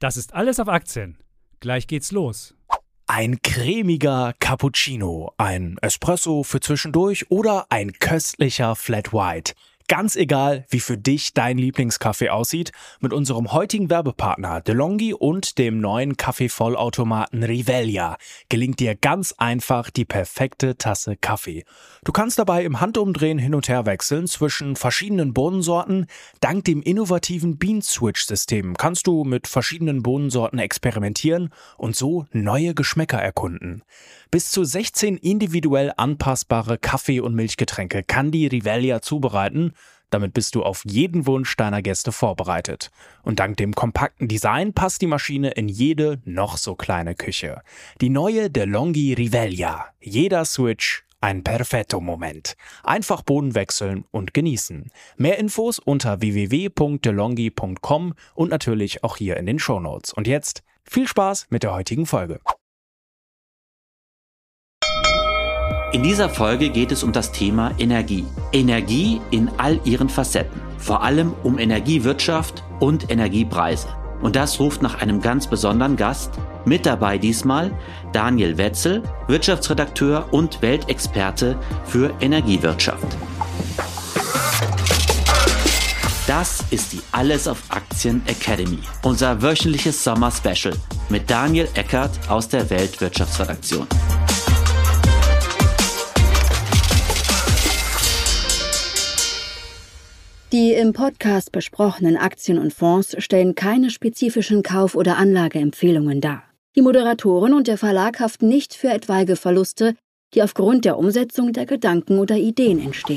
Das ist alles auf Aktien. Gleich geht's los. Ein cremiger Cappuccino, ein Espresso für zwischendurch oder ein köstlicher Flat White. Ganz egal, wie für dich dein Lieblingskaffee aussieht, mit unserem heutigen Werbepartner DeLonghi und dem neuen Kaffeevollautomaten Rivelia gelingt dir ganz einfach die perfekte Tasse Kaffee. Du kannst dabei im Handumdrehen hin und her wechseln zwischen verschiedenen Bohnensorten. Dank dem innovativen Bean-Switch-System kannst du mit verschiedenen Bohnensorten experimentieren und so neue Geschmäcker erkunden. Bis zu 16 individuell anpassbare Kaffee- und Milchgetränke kann die Rivelia zubereiten. Damit bist du auf jeden Wunsch deiner Gäste vorbereitet. Und dank dem kompakten Design passt die Maschine in jede noch so kleine Küche. Die neue DeLonghi Rivelia. Jeder Switch ein Perfetto-Moment. Einfach Bohnen wechseln und genießen. Mehr Infos unter www.delonghi.com und natürlich auch hier in den Shownotes. Und jetzt viel Spaß mit der heutigen Folge. In dieser Folge geht es um das Thema Energie. Energie in all ihren Facetten. Vor allem um Energiewirtschaft und Energiepreise. Und das ruft nach einem ganz besonderen Gast. Mit dabei diesmal Daniel Wetzel, Wirtschaftsredakteur und Weltexperte für Energiewirtschaft. Das ist die Alles auf Aktien Academy, unser wöchentliches Sommer-Special mit Daniel Eckert aus der Weltwirtschaftsredaktion. Die im Podcast besprochenen Aktien und Fonds stellen keine spezifischen Kauf- oder Anlageempfehlungen dar. Die Moderatoren und der Verlag haften nicht für etwaige Verluste, die aufgrund der Umsetzung der Gedanken oder Ideen entstehen.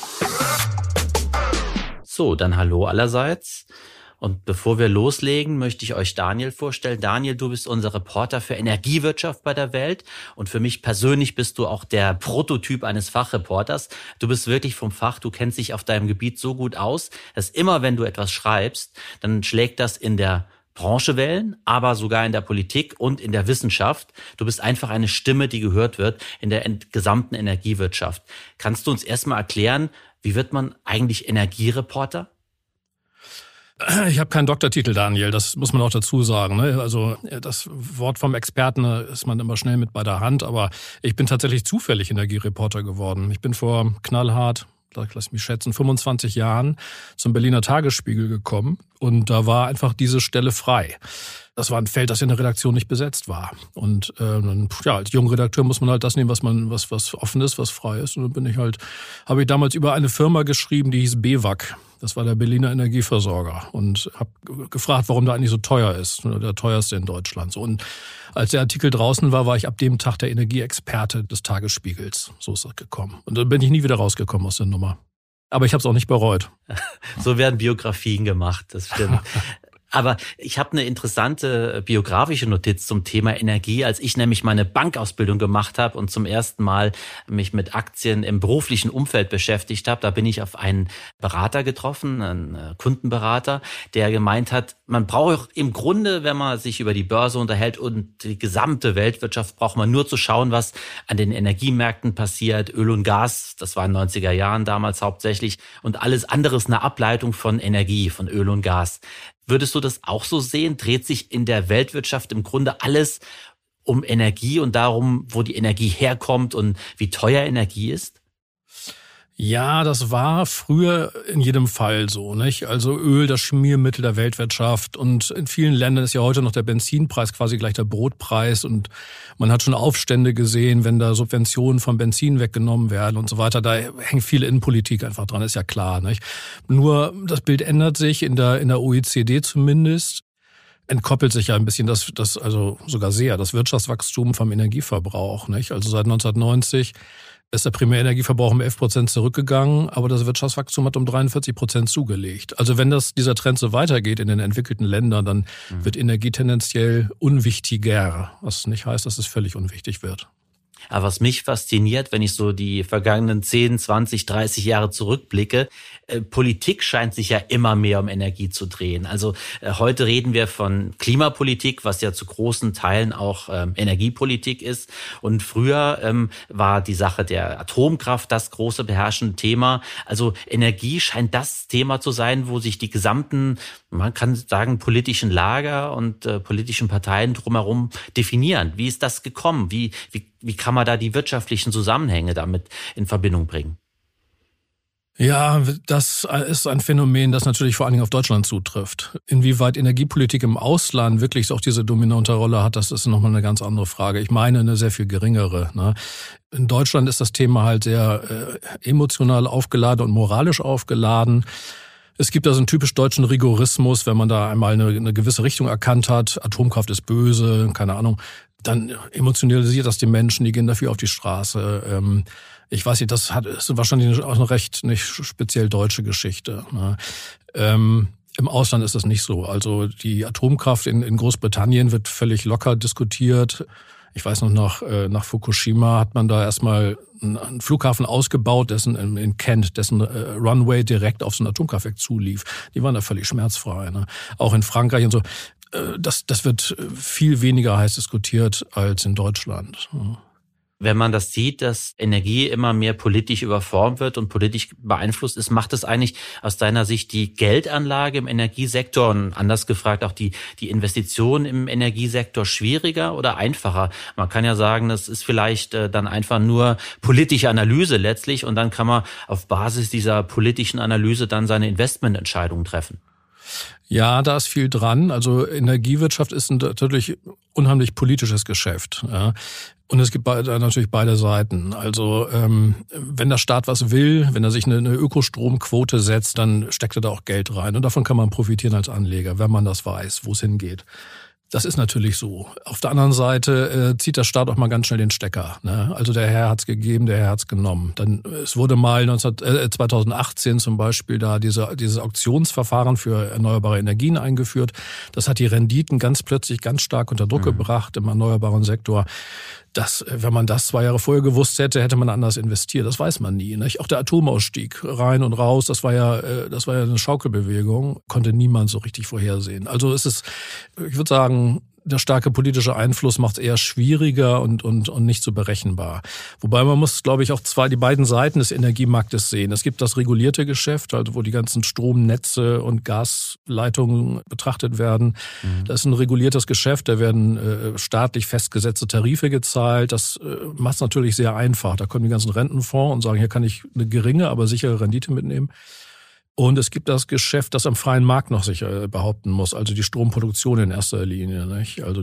So, dann hallo allerseits. Und bevor wir loslegen, möchte ich euch Daniel vorstellen. Daniel, du bist unser Reporter für Energiewirtschaft bei der Welt. Und für mich persönlich bist du auch der Prototyp eines Fachreporters. Du bist wirklich vom Fach, du kennst dich auf deinem Gebiet so gut aus, dass immer, wenn du etwas schreibst, dann schlägt das in der Branche Wellen, aber sogar in der Politik und in der Wissenschaft. Du bist einfach eine Stimme, die gehört wird in der gesamten Energiewirtschaft. Kannst du uns erstmal erklären, wie wird man eigentlich Energiereporter? Ich habe keinen Doktortitel, Daniel, das muss man auch dazu sagen. Ne? Also das Wort vom Experten ist man immer schnell mit bei der Hand, aber ich bin tatsächlich zufällig Energiereporter geworden. Ich bin vor knallhart, lass mich schätzen, 25 Jahren zum Berliner Tagesspiegel gekommen und da war einfach diese Stelle frei. Das war ein Feld, das in der Redaktion nicht besetzt war. Und als junger Redakteur muss man halt das nehmen, was offen ist, was frei ist. Und dann habe ich damals über eine Firma geschrieben, die hieß BEWAG. Das war der Berliner Energieversorger. Und habe gefragt, warum der eigentlich so teuer ist. Der teuerste in Deutschland. So. Und als der Artikel draußen war ich ab dem Tag der Energieexperte des Tagesspiegels. So ist das gekommen. Und dann bin ich nie wieder rausgekommen aus der Nummer. Aber ich habe es auch nicht bereut. So werden Biografien gemacht, das stimmt. Aber ich habe eine interessante biografische Notiz zum Thema Energie. Als ich nämlich meine Bankausbildung gemacht habe und zum ersten Mal mich mit Aktien im beruflichen Umfeld beschäftigt habe, da bin ich auf einen Berater getroffen, einen Kundenberater, der gemeint hat, man braucht im Grunde, wenn man sich über die Börse unterhält und die gesamte Weltwirtschaft, braucht man nur zu schauen, was an den Energiemärkten passiert. Öl und Gas, das war in den 90er Jahren damals hauptsächlich. Und alles andere ist eine Ableitung von Energie, von Öl und Gas. Würdest du das auch so sehen? Dreht sich in der Weltwirtschaft im Grunde alles um Energie und darum, wo die Energie herkommt und wie teuer Energie ist? Ja, das war früher in jedem Fall so, nicht? Also Öl, das Schmiermittel der Weltwirtschaft und in vielen Ländern ist ja heute noch der Benzinpreis quasi gleich der Brotpreis und man hat schon Aufstände gesehen, wenn da Subventionen vom Benzin weggenommen werden und so weiter. Da hängt viel Innenpolitik einfach dran, ist ja klar, nicht? Nur das Bild ändert sich in der OECD zumindest. Entkoppelt sich ja ein bisschen das also sogar sehr, das Wirtschaftswachstum vom Energieverbrauch, nicht? Also seit 1990 ist der Primärenergieverbrauch um 11% zurückgegangen, aber das Wirtschaftswachstum hat um 43% zugelegt. Also wenn dieser Trend so weitergeht in den entwickelten Ländern, dann wird Energie tendenziell unwichtiger, was nicht heißt, dass es völlig unwichtig wird. Aber was mich fasziniert, wenn ich so die vergangenen 10, 20, 30 Jahre zurückblicke, Politik scheint sich ja immer mehr um Energie zu drehen. Also heute reden wir von Klimapolitik, was ja zu großen Teilen auch Energiepolitik ist. Und früher war die Sache der Atomkraft das große beherrschende Thema. Also Energie scheint das Thema zu sein, wo sich die gesamten man kann sagen, politischen Lager und politischen Parteien drumherum definieren. Wie ist das gekommen? Wie kann man da die wirtschaftlichen Zusammenhänge damit in Verbindung bringen? Ja, das ist ein Phänomen, das natürlich vor allen Dingen auf Deutschland zutrifft. Inwieweit Energiepolitik im Ausland wirklich auch diese dominante Rolle hat, das ist nochmal eine ganz andere Frage. Ich meine, eine sehr viel geringere. Ne? In Deutschland ist das Thema halt sehr emotional aufgeladen und moralisch aufgeladen. Es gibt also einen typisch deutschen Rigorismus, wenn man da einmal eine gewisse Richtung erkannt hat, Atomkraft ist böse, keine Ahnung, dann emotionalisiert das die Menschen, die gehen dafür auf die Straße. Ich weiß nicht, das ist wahrscheinlich auch eine recht nicht speziell deutsche Geschichte. Ne? Im Ausland ist das nicht so. Also die Atomkraft in Großbritannien wird völlig locker diskutiert. Ich weiß noch, nach Fukushima hat man da erstmal einen Flughafen ausgebaut, in Kent, dessen Runway direkt auf so ein Atomkraftwerk zulief. Die waren da völlig schmerzfrei. Ne? Auch in Frankreich und so. Das wird viel weniger heiß diskutiert als in Deutschland. Wenn man das sieht, dass Energie immer mehr politisch überformt wird und politisch beeinflusst ist, macht es eigentlich aus deiner Sicht die Geldanlage im Energiesektor und anders gefragt auch die Investitionen im Energiesektor schwieriger oder einfacher? Man kann ja sagen, das ist vielleicht dann einfach nur politische Analyse letztlich und dann kann man auf Basis dieser politischen Analyse dann seine Investmententscheidungen treffen. Ja, da ist viel dran. Also Energiewirtschaft ist natürlich unheimlich politisches Geschäft. Ja. Und es gibt natürlich beide Seiten. Also wenn der Staat was will, wenn er sich eine Ökostromquote setzt, dann steckt er da auch Geld rein. Und davon kann man profitieren als Anleger, wenn man das weiß, wo es hingeht. Das ist natürlich so. Auf der anderen Seite zieht der Staat auch mal ganz schnell den Stecker. Ne? Also der Herr hat's gegeben, der Herr hat's genommen. Es wurde mal 2018 zum Beispiel da dieses Auktionsverfahren für erneuerbare Energien eingeführt. Das hat die Renditen ganz plötzlich ganz stark unter Druck gebracht im erneuerbaren Sektor. Wenn man das 2 Jahre vorher gewusst hätte, hätte man anders investiert. Das weiß man nie. Nicht? Auch der Atomausstieg rein und raus, das war ja eine Schaukelbewegung, konnte niemand so richtig vorhersehen. Also ich würde sagen, der starke politische Einfluss macht es eher schwieriger und nicht so berechenbar. Wobei man muss, glaube ich, auch die beiden Seiten des Energiemarktes sehen. Es gibt das regulierte Geschäft, also wo die ganzen Stromnetze und Gasleitungen betrachtet werden. Das ist ein reguliertes Geschäft, da werden staatlich festgesetzte Tarife gezahlt. Das macht es natürlich sehr einfach. Da kommen die ganzen Rentenfonds und sagen, hier kann ich eine geringe, aber sichere Rendite mitnehmen. Und es gibt das Geschäft, das am freien Markt noch sich behaupten muss, also die Stromproduktion in erster Linie, nicht? Also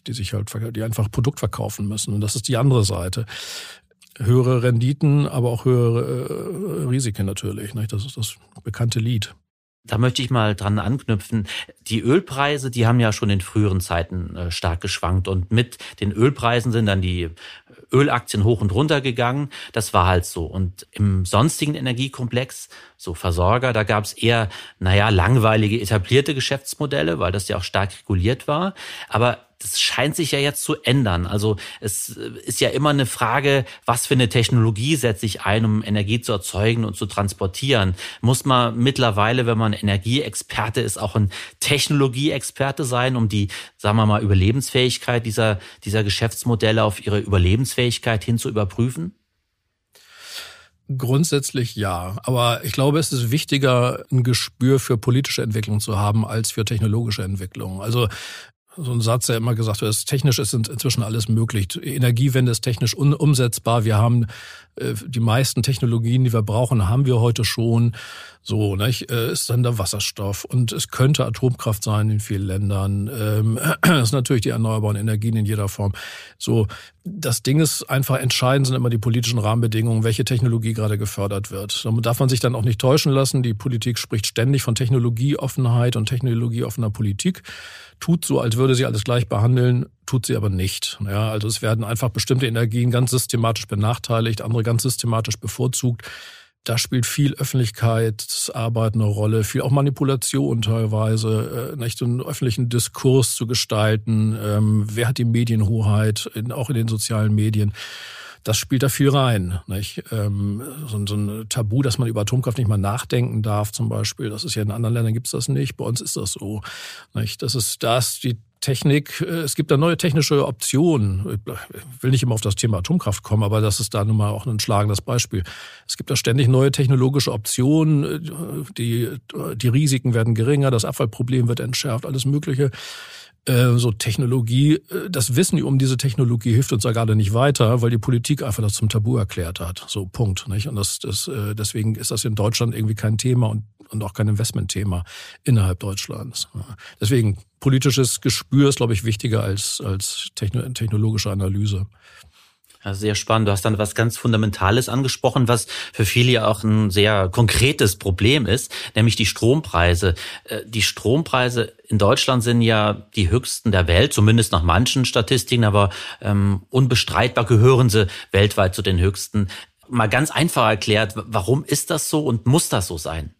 die einfach Produkt verkaufen müssen. Und das ist die andere Seite. Höhere Renditen, aber auch höhere Risiken natürlich, nicht? Das ist das bekannte Lied. Da möchte ich mal dran anknüpfen. Die Ölpreise, die haben ja schon in früheren Zeiten stark geschwankt und mit den Ölpreisen sind dann die Ölaktien hoch und runter gegangen. Das war halt so. Und im sonstigen Energiekomplex, so Versorger, da gab es eher, langweilige etablierte Geschäftsmodelle, weil das ja auch stark reguliert war. Aber das scheint sich ja jetzt zu ändern. Also es ist ja immer eine Frage, was für eine Technologie setze ich ein, um Energie zu erzeugen und zu transportieren. Muss man mittlerweile, wenn man Energieexperte ist, auch ein Technologieexperte sein, um die, sagen wir mal, Überlebensfähigkeit dieser Geschäftsmodelle auf ihre Überlebensfähigkeit hin zu überprüfen? Grundsätzlich ja, aber ich glaube, es ist wichtiger, ein Gespür für politische Entwicklung zu haben, als für technologische Entwicklung. Also so ein Satz, der immer gesagt wird, technisch ist inzwischen alles möglich. Energiewende ist technisch umsetzbar. Wir haben die meisten Technologien, die wir brauchen, haben wir heute schon. So, nicht? Ist dann der Wasserstoff und es könnte Atomkraft sein in vielen Ländern. Es ist natürlich die erneuerbaren Energien in jeder Form. So, das Ding ist einfach, entscheidend sind immer die politischen Rahmenbedingungen, welche Technologie gerade gefördert wird. Da darf man sich dann auch nicht täuschen lassen. Die Politik spricht ständig von Technologieoffenheit und technologieoffener Politik. Tut so, als würde sie alles gleich behandeln, tut sie aber nicht. Ja, also es werden einfach bestimmte Energien ganz systematisch benachteiligt, andere ganz systematisch bevorzugt. Da spielt viel Öffentlichkeitsarbeit eine Rolle, viel auch Manipulation teilweise, so einen öffentlichen Diskurs zu gestalten. Wer hat die Medienhoheit, auch in den sozialen Medien? Das spielt da viel rein. Nicht? So ein Tabu, dass man über Atomkraft nicht mal nachdenken darf zum Beispiel. Das ist ja in anderen Ländern gibt's das nicht. Bei uns ist das so. Nicht? Da ist die Technik, es gibt da neue technische Optionen. Ich will nicht immer auf das Thema Atomkraft kommen, aber das ist da nun mal auch ein schlagendes Beispiel. Es gibt da ständig neue technologische Optionen, die Risiken werden geringer, das Abfallproblem wird entschärft, alles Mögliche. So Technologie, das Wissen um diese Technologie hilft uns ja gerade nicht weiter, weil die Politik einfach das zum Tabu erklärt hat. So, Punkt. Nicht? Und deswegen ist das in Deutschland irgendwie kein Thema und auch kein Investmentthema innerhalb Deutschlands. Deswegen politisches Gespür ist, glaube ich, wichtiger als technologische Analyse. Ja, sehr spannend. Du hast dann was ganz Fundamentales angesprochen, was für viele ja auch ein sehr konkretes Problem ist, nämlich die Strompreise. Die Strompreise in Deutschland sind ja die höchsten der Welt, zumindest nach manchen Statistiken, aber unbestreitbar gehören sie weltweit zu den höchsten. Mal ganz einfach erklärt, warum ist das so und muss das so sein?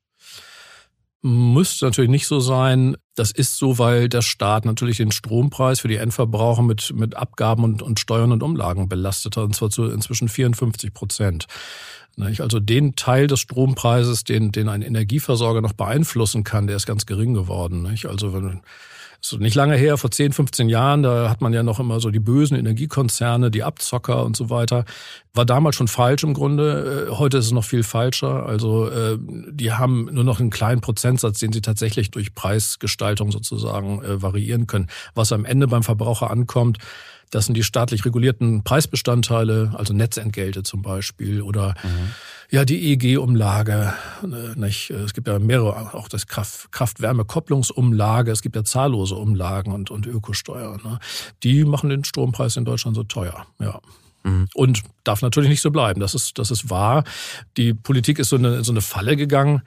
Müsste natürlich nicht so sein. Das ist so, weil der Staat natürlich den Strompreis für die Endverbraucher mit Abgaben und Steuern und Umlagen belastet hat, und zwar zu inzwischen 54%. Also den Teil des Strompreises, den ein Energieversorger noch beeinflussen kann, der ist ganz gering geworden. Also so nicht lange her, vor 10, 15 Jahren, da hat man ja noch immer so die bösen Energiekonzerne, die Abzocker und so weiter. War damals schon falsch im Grunde. Heute ist es noch viel falscher. Also die haben nur noch einen kleinen Prozentsatz, den sie tatsächlich durch Preisgestaltung sozusagen variieren können. Was am Ende beim Verbraucher ankommt, das sind die staatlich regulierten Preisbestandteile, also Netzentgelte zum Beispiel oder die EEG-Umlage. Es gibt ja mehrere, auch das Kraft-Wärme-Kopplungsumlage, es gibt ja zahllose Umlagen und Ökosteuer. Die machen den Strompreis in Deutschland so teuer. Ja. Und darf natürlich nicht so bleiben. Das ist wahr. Die Politik ist so eine Falle gegangen,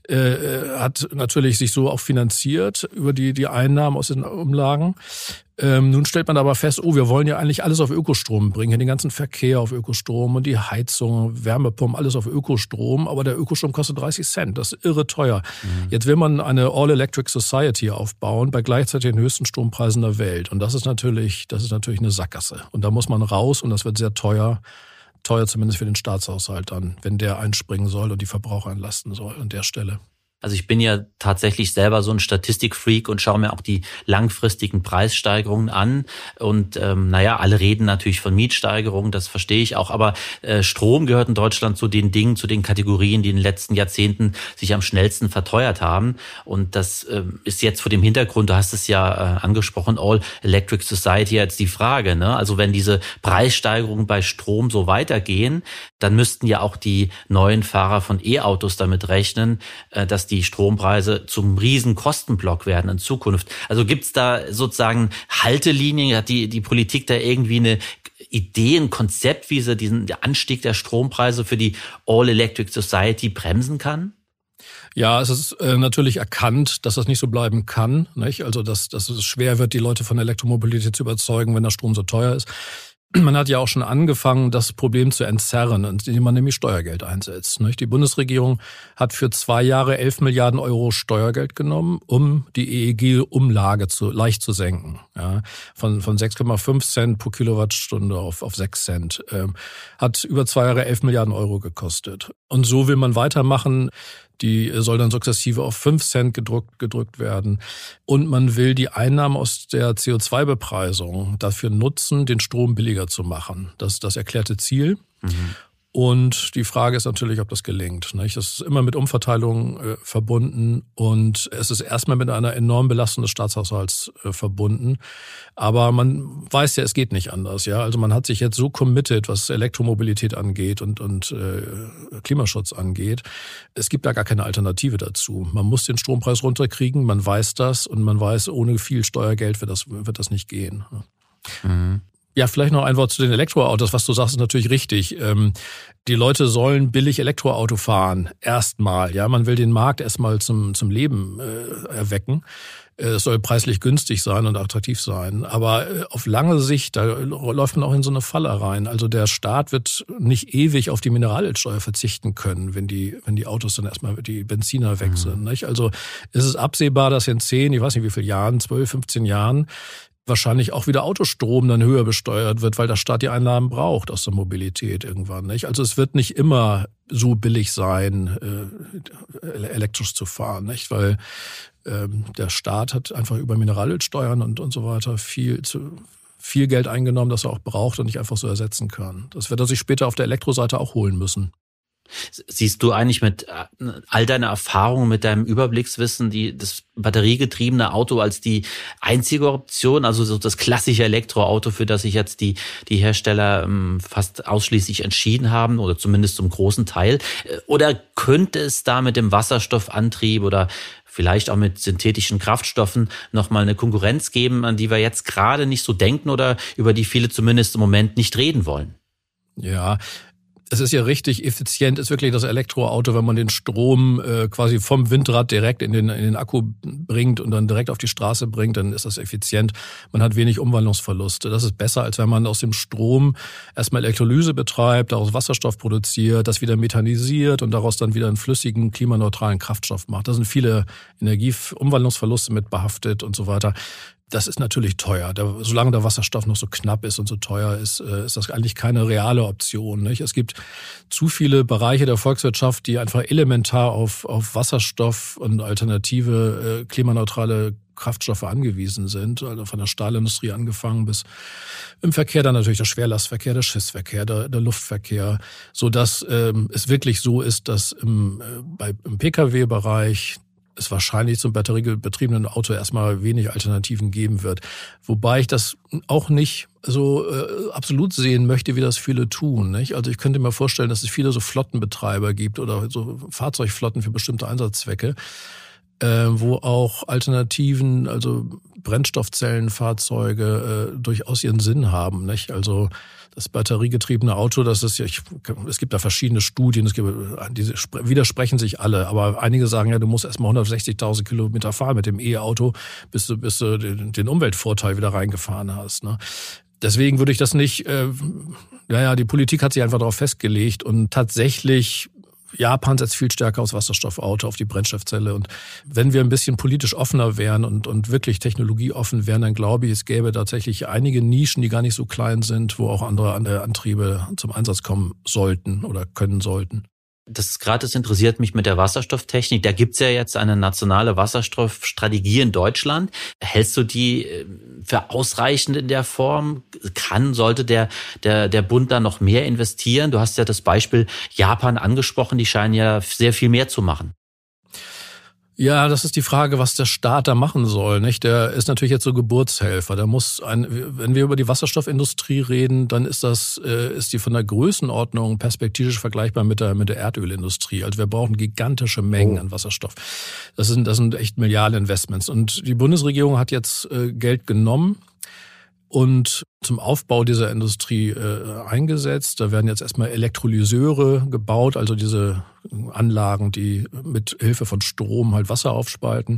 hat natürlich sich so auch finanziert über die Einnahmen aus den Umlagen. Nun stellt man aber fest, wir wollen ja eigentlich alles auf Ökostrom bringen, den ganzen Verkehr auf Ökostrom und die Heizung, Wärmepumpen, alles auf Ökostrom, aber der Ökostrom kostet 30 Cent, das ist irre teuer. Jetzt will man eine All-Electric Society aufbauen, bei gleichzeitig den höchsten Strompreisen der Welt, und das ist natürlich eine Sackgasse, und da muss man raus, und das wird sehr teuer zumindest für den Staatshaushalt dann, wenn der einspringen soll und die Verbraucher entlasten soll an der Stelle. Also ich bin ja tatsächlich selber so ein Statistikfreak und schaue mir auch die langfristigen Preissteigerungen an. Und alle reden natürlich von Mietsteigerungen, das verstehe ich auch. Aber Strom gehört in Deutschland zu den Dingen, zu den Kategorien, die in den letzten Jahrzehnten sich am schnellsten verteuert haben. Und das ist jetzt vor dem Hintergrund, du hast es ja angesprochen, All Electric Society, jetzt die Frage, ne? Also wenn diese Preissteigerungen bei Strom so weitergehen, dann müssten ja auch die neuen Fahrer von E-Autos damit rechnen, dass die Strompreise zum riesen Kostenblock werden in Zukunft. Also gibt's da sozusagen Haltelinien? Hat die Politik da irgendwie eine Idee, ein Konzept, wie sie diesen Anstieg der Strompreise für die All-Electric Society bremsen kann? Ja, es ist natürlich erkannt, dass das nicht so bleiben kann, nicht? Also dass es schwer wird, die Leute von Elektromobilität zu überzeugen, wenn der Strom so teuer ist. Man hat ja auch schon angefangen, das Problem zu entzerren, indem man nämlich Steuergeld einsetzt. Die Bundesregierung hat für 2 Jahre 11 Milliarden Euro Steuergeld genommen, um die EEG-Umlage leicht zu senken. Ja, von 6,5 Cent pro Kilowattstunde auf 6 Cent. Hat über 2 Jahre 11 Milliarden Euro gekostet. Und so will man weitermachen. Die soll dann sukzessive auf 5 Cent gedrückt werden. Und man will die Einnahmen aus der CO2-Bepreisung dafür nutzen, den Strom billiger zu machen. Das ist das erklärte Ziel. Und die Frage ist natürlich, ob das gelingt. Das ist immer mit Umverteilung verbunden, und es ist erstmal mit einer enormen Belastung des Staatshaushalts verbunden. Aber man weiß ja, es geht nicht anders. Ja, also man hat sich jetzt so committed, was Elektromobilität angeht und Klimaschutz angeht. Es gibt da gar keine Alternative dazu. Man muss den Strompreis runterkriegen, man weiß das, und man weiß, ohne viel Steuergeld wird das nicht gehen. Ja, vielleicht noch ein Wort zu den Elektroautos. Was du sagst, ist natürlich richtig. Die Leute sollen billig Elektroauto fahren. Erstmal. Ja, man will den Markt erstmal zum Leben erwecken. Es soll preislich günstig sein und attraktiv sein. Aber auf lange Sicht, da läuft man auch in so eine Falle rein. Also der Staat wird nicht ewig auf die Mineralölsteuer verzichten können, wenn die Autos dann erstmal, die Benziner weg sind. Nicht? Also ist es absehbar, dass in 10, ich weiß nicht wie viele Jahren, 12, 15 Jahren, wahrscheinlich auch wieder Autostrom dann höher besteuert wird, weil der Staat die Einnahmen braucht aus der Mobilität irgendwann. Nicht? Also es wird nicht immer so billig sein, elektrisch zu fahren, nicht? Weil Der Staat hat einfach über Mineralölsteuern und so weiter viel Geld eingenommen, das er auch braucht und nicht einfach so ersetzen kann. Das wird er sich später auf der Elektroseite auch holen müssen. Siehst du eigentlich mit all deiner Erfahrungen, mit deinem Überblickswissen, das batteriegetriebene Auto als die einzige Option, also so das klassische Elektroauto, für das sich jetzt die Hersteller fast ausschließlich entschieden haben oder zumindest zum großen Teil? Oder könnte es da mit dem Wasserstoffantrieb oder vielleicht auch mit synthetischen Kraftstoffen nochmal eine Konkurrenz geben, an die wir jetzt gerade nicht so denken oder über die viele zumindest im Moment nicht reden wollen? Ja, es ist ja richtig effizient, ist wirklich das Elektroauto, wenn man den Strom quasi vom Windrad direkt in den Akku bringt und dann direkt auf die Straße bringt, dann ist das effizient. Man hat wenig Umwandlungsverluste. Das ist besser, als wenn man aus dem Strom erstmal Elektrolyse betreibt, daraus Wasserstoff produziert, das wieder methanisiert und daraus dann wieder einen flüssigen, klimaneutralen Kraftstoff macht. Da sind viele Energieumwandlungsverluste mit behaftet und so weiter. Das ist natürlich teuer. Solange der Wasserstoff noch so knapp ist und so teuer ist, ist das eigentlich keine reale Option, nicht? Es gibt zu viele Bereiche der Volkswirtschaft, die einfach elementar auf Wasserstoff und alternative, klimaneutrale Kraftstoffe angewiesen sind. Also von der Stahlindustrie angefangen bis im Verkehr dann natürlich der Schwerlastverkehr, der Schiffsverkehr, der Luftverkehr, so dass es wirklich so ist, dass im Pkw-Bereich es wahrscheinlich zum batteriebetriebenen Auto erstmal wenig Alternativen geben wird. Wobei ich das auch nicht so absolut sehen möchte, wie das viele tun, nicht? Also ich könnte mir vorstellen, dass es viele so Flottenbetreiber gibt oder so Fahrzeugflotten für bestimmte Einsatzzwecke, wo auch Alternativen, also Brennstoffzellenfahrzeuge durchaus ihren Sinn haben, nicht? Also das batteriegetriebene Auto, es gibt da verschiedene Studien, diese widersprechen sich alle, aber einige sagen ja, du musst erstmal 160.000 Kilometer fahren mit dem E-Auto, bis du den Umweltvorteil wieder reingefahren hast, ne? Deswegen würde ich das nicht, die Politik hat sich einfach darauf festgelegt und tatsächlich Japan setzt viel stärker aufs Wasserstoffauto, auf die Brennstoffzelle. Und wenn wir ein bisschen politisch offener wären und wirklich technologieoffen wären, dann glaube ich, es gäbe tatsächlich einige Nischen, die gar nicht so klein sind, wo auch andere Antriebe zum Einsatz kommen sollten oder können sollten. Das interessiert mich mit der Wasserstofftechnik. Da gibt's ja jetzt eine nationale Wasserstoffstrategie in Deutschland. Hältst du die für ausreichend in der Form? Sollte der Bund da noch mehr investieren? Du hast ja das Beispiel Japan angesprochen. Die scheinen ja sehr viel mehr zu machen. Ja, das ist die Frage, was der Staat da machen soll, nicht? Der ist natürlich jetzt so Geburtshelfer. Wenn wir über die Wasserstoffindustrie reden, dann ist die von der Größenordnung perspektivisch vergleichbar mit der Erdölindustrie. Also wir brauchen gigantische Mengen an Wasserstoff. Das sind echt Milliardeninvestments. Und die Bundesregierung hat jetzt Geld genommen und zum Aufbau dieser Industrie eingesetzt. Da werden jetzt erstmal Elektrolyseure gebaut, also diese Anlagen, die mit Hilfe von Strom halt Wasser aufspalten.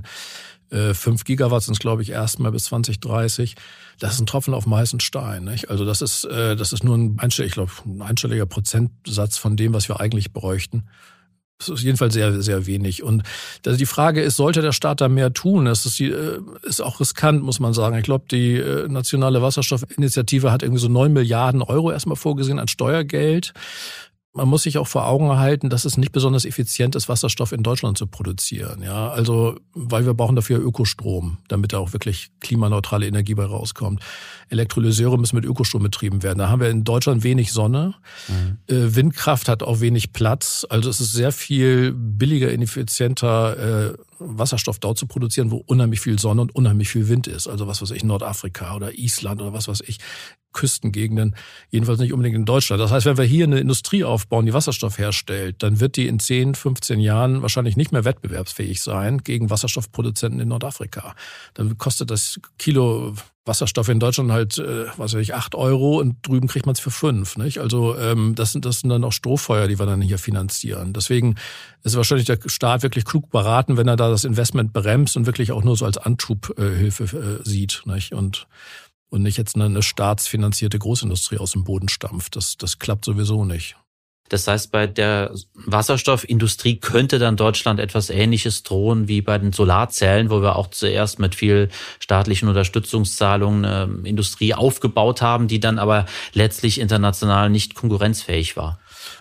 5 Gigawatt sind es, glaube ich, erstmal bis 2030. Das ist ein Tropfen auf dem heißen Stein, nicht? Also das ist nur ein einstelliger Prozentsatz von dem, was wir eigentlich bräuchten. Das ist jedenfalls sehr, sehr wenig. Und die Frage ist, sollte der Staat da mehr tun? Das ist auch riskant, muss man sagen. Ich glaube, die nationale Wasserstoffinitiative hat irgendwie so 9 Milliarden Euro erstmal vorgesehen an Steuergeld. Man muss sich auch vor Augen halten, dass es nicht besonders effizient ist, Wasserstoff in Deutschland zu produzieren. Ja, also, weil wir brauchen dafür Ökostrom, damit da auch wirklich klimaneutrale Energie bei rauskommt. Elektrolyseure müssen mit Ökostrom betrieben werden. Da haben wir in Deutschland wenig Sonne. Windkraft hat auch wenig Platz. Also es ist sehr viel billiger, ineffizienter Wasserstoff dort zu produzieren, wo unheimlich viel Sonne und unheimlich viel Wind ist. Also was weiß ich, Nordafrika oder Island oder was weiß ich, Küstengegenden, jedenfalls nicht unbedingt in Deutschland. Das heißt, wenn wir hier eine Industrie aufbauen, die Wasserstoff herstellt, dann wird die in 10, 15 Jahren wahrscheinlich nicht mehr wettbewerbsfähig sein gegen Wasserstoffproduzenten in Nordafrika. Dann kostet das Kilo Wasserstoff in Deutschland halt, 8 Euro und drüben kriegt man es für 5. Nicht? Also das sind dann auch Strohfeuer, die wir dann hier finanzieren. Deswegen ist wahrscheinlich der Staat wirklich klug beraten, wenn er da das Investment bremst und wirklich auch nur so als Anschubhilfe sieht. Nicht? Und nicht jetzt eine staatsfinanzierte Großindustrie aus dem Boden stampft. Das klappt sowieso nicht. Das heißt, bei der Wasserstoffindustrie könnte dann Deutschland etwas Ähnliches drohen wie bei den Solarzellen, wo wir auch zuerst mit viel staatlichen Unterstützungszahlungen eine Industrie aufgebaut haben, die dann aber letztlich international nicht konkurrenzfähig war.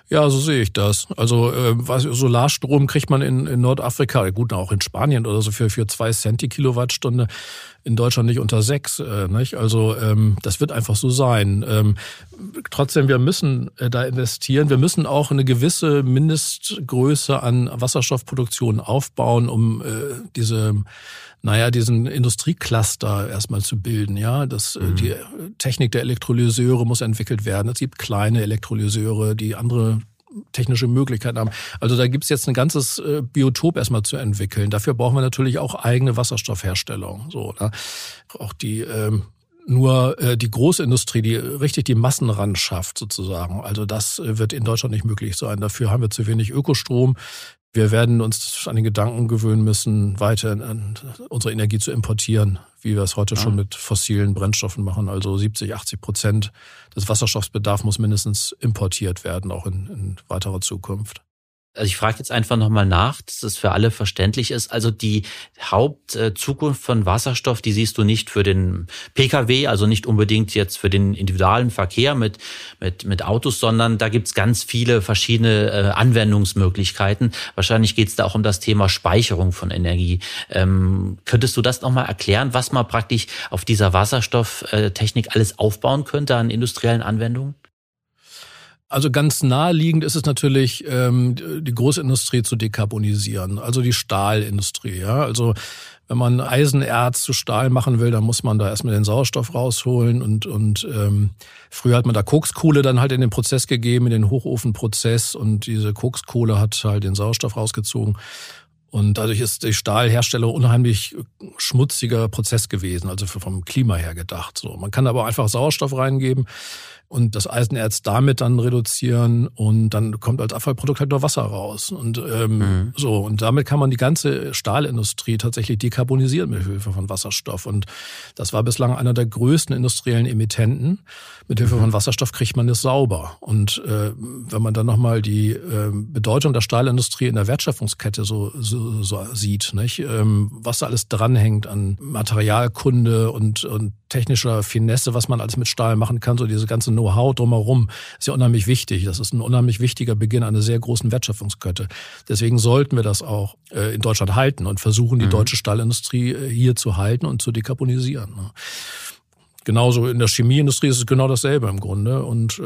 Ja, so sehe ich das. Also Solarstrom kriegt man in Nordafrika, gut, auch in Spanien oder so für 2 Cent die Kilowattstunde, in Deutschland nicht unter 6. Nicht? Also das wird einfach so sein. Trotzdem, wir müssen da investieren. Wir müssen auch eine gewisse Mindestgröße an Wasserstoffproduktion aufbauen, um diesen Industriecluster erstmal zu bilden. Ja, die Technik der Elektrolyseure muss entwickelt werden. Es gibt kleine Elektrolyseure, die andere technische Möglichkeiten haben. Also da gibt's jetzt ein ganzes Biotop erstmal zu entwickeln. Dafür brauchen wir natürlich auch eigene Wasserstoffherstellung. So, ne? Auch die die Großindustrie, die richtig die Massen ran schafft sozusagen. Also das wird in Deutschland nicht möglich sein. Dafür haben wir zu wenig Ökostrom. Wir werden uns an den Gedanken gewöhnen müssen, weiter unsere Energie zu importieren, wie wir es heute schon mit fossilen Brennstoffen machen. Also 70-80% des Wasserstoffsbedarfs muss mindestens importiert werden, auch in weiterer Zukunft. Also ich frage jetzt einfach nochmal nach, dass es für alle verständlich ist. Also die Hauptzukunft von Wasserstoff, die siehst du nicht für den Pkw, also nicht unbedingt jetzt für den individuellen Verkehr mit Autos, sondern da gibt's ganz viele verschiedene Anwendungsmöglichkeiten. Wahrscheinlich geht's da auch um das Thema Speicherung von Energie. Könntest du das nochmal erklären, was man praktisch auf dieser Wasserstofftechnik alles aufbauen könnte an industriellen Anwendungen? Also ganz naheliegend ist es natürlich, die Großindustrie zu dekarbonisieren, also die Stahlindustrie. Ja? Also wenn man Eisenerz zu Stahl machen will, dann muss man da erstmal den Sauerstoff rausholen und früher hat man da Kokskohle dann halt in den Prozess gegeben, in den Hochofenprozess, und diese Kokskohle hat halt den Sauerstoff rausgezogen. Und dadurch ist die Stahlherstellung unheimlich schmutziger Prozess gewesen, also vom Klima her gedacht. So, man kann aber einfach Sauerstoff reingeben und das Eisenerz damit dann reduzieren, und dann kommt als Abfallprodukt halt nur Wasser raus. Und und damit kann man die ganze Stahlindustrie tatsächlich dekarbonisieren mit Hilfe von Wasserstoff. Und das war bislang einer der größten industriellen Emittenten. Mit Hilfe von Wasserstoff kriegt man es sauber. Und wenn man dann nochmal die Bedeutung der Stahlindustrie in der Wertschöpfungskette so sieht, nicht? Was da alles dranhängt an Materialkunde und technischer Finesse, was man alles mit Stahl machen kann, so diese ganze Know-how drumherum, ist ja unheimlich wichtig. Das ist ein unheimlich wichtiger Beginn einer sehr großen Wertschöpfungskette. Deswegen sollten wir das auch in Deutschland halten und versuchen, die deutsche Stahlindustrie hier zu halten und zu dekarbonisieren. Genauso in der Chemieindustrie ist es genau dasselbe im Grunde. Und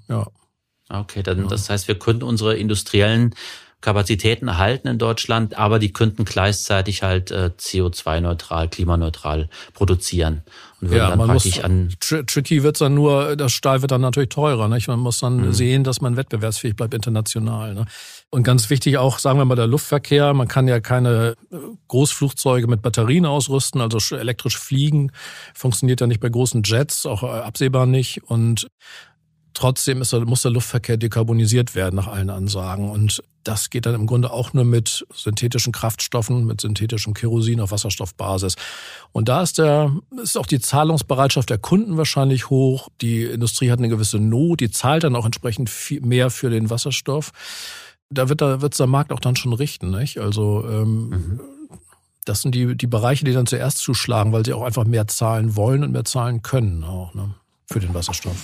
Okay, dann das heißt, wir könnten unsere industriellen Kapazitäten erhalten in Deutschland, aber die könnten gleichzeitig halt CO2-neutral, klimaneutral produzieren. Und würden dann praktisch tricky wird's dann nur, das Stahl wird dann natürlich teurer. Nicht? Man muss dann sehen, dass man wettbewerbsfähig bleibt international. Ne? Und ganz wichtig auch, sagen wir mal, der Luftverkehr. Man kann ja keine Großflugzeuge mit Batterien ausrüsten, also elektrisch fliegen funktioniert ja nicht bei großen Jets, auch absehbar nicht. Und trotzdem muss der Luftverkehr dekarbonisiert werden nach allen Ansagen. Und das geht dann im Grunde auch nur mit synthetischen Kraftstoffen, mit synthetischem Kerosin auf Wasserstoffbasis. Und da ist auch die Zahlungsbereitschaft der Kunden wahrscheinlich hoch. Die Industrie hat eine gewisse Not, die zahlt dann auch entsprechend viel mehr für den Wasserstoff. Da wird's der Markt auch dann schon richten, nicht? Also das sind die Bereiche, die dann zuerst zuschlagen, weil sie auch einfach mehr zahlen wollen und mehr zahlen können auch, ne? Für den Wasserstoff.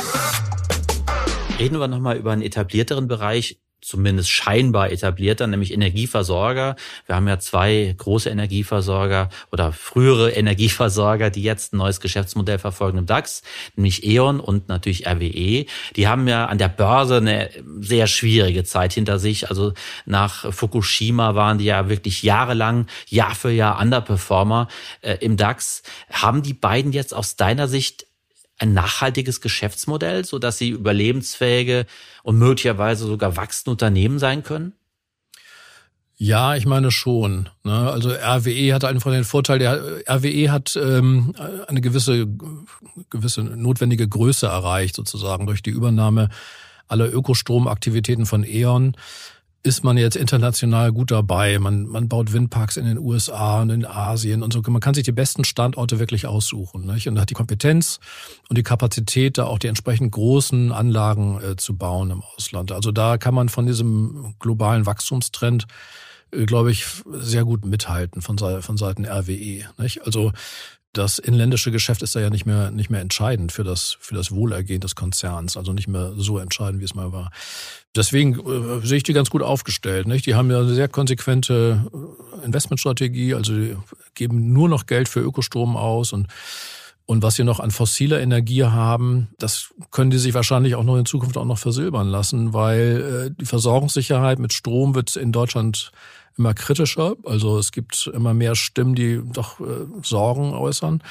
Reden wir nochmal über einen etablierteren Bereich, zumindest scheinbar etablierter, nämlich Energieversorger. Wir haben ja 2 große Energieversorger oder frühere Energieversorger, die jetzt ein neues Geschäftsmodell verfolgen im DAX, nämlich E.ON und natürlich RWE. Die haben ja an der Börse eine sehr schwierige Zeit hinter sich. Also nach Fukushima waren die ja wirklich jahrelang, Jahr für Jahr Underperformer im DAX. Haben die beiden jetzt aus deiner Sicht ein nachhaltiges Geschäftsmodell, so dass sie überlebensfähige und möglicherweise sogar wachsende Unternehmen sein können? Ja, ich meine schon. Also RWE hat einfach den Vorteil, RWE hat eine gewisse notwendige Größe erreicht, sozusagen durch die Übernahme aller Ökostromaktivitäten von E.ON. Ist man jetzt international gut dabei. Man baut Windparks in den USA und in Asien und so. Man kann sich die besten Standorte wirklich aussuchen, nicht? Und hat die Kompetenz und die Kapazität, da auch die entsprechend großen Anlagen zu bauen im Ausland. Also da kann man von diesem globalen Wachstumstrend, glaube ich, sehr gut mithalten von Seiten RWE, nicht? Also Das inländische Geschäft ist da ja nicht mehr entscheidend für das Wohlergehen des Konzerns, also nicht mehr so entscheidend, wie es mal war. Deswegen sehe ich die ganz gut aufgestellt, nicht? Die haben ja eine sehr konsequente Investmentstrategie, also die geben nur noch Geld für Ökostrom aus und was sie noch an fossiler Energie haben, das können die sich wahrscheinlich auch noch in Zukunft auch noch versilbern lassen, weil die Versorgungssicherheit mit Strom wird in Deutschland immer kritischer. Also es gibt immer mehr Stimmen, die doch Sorgen äußern.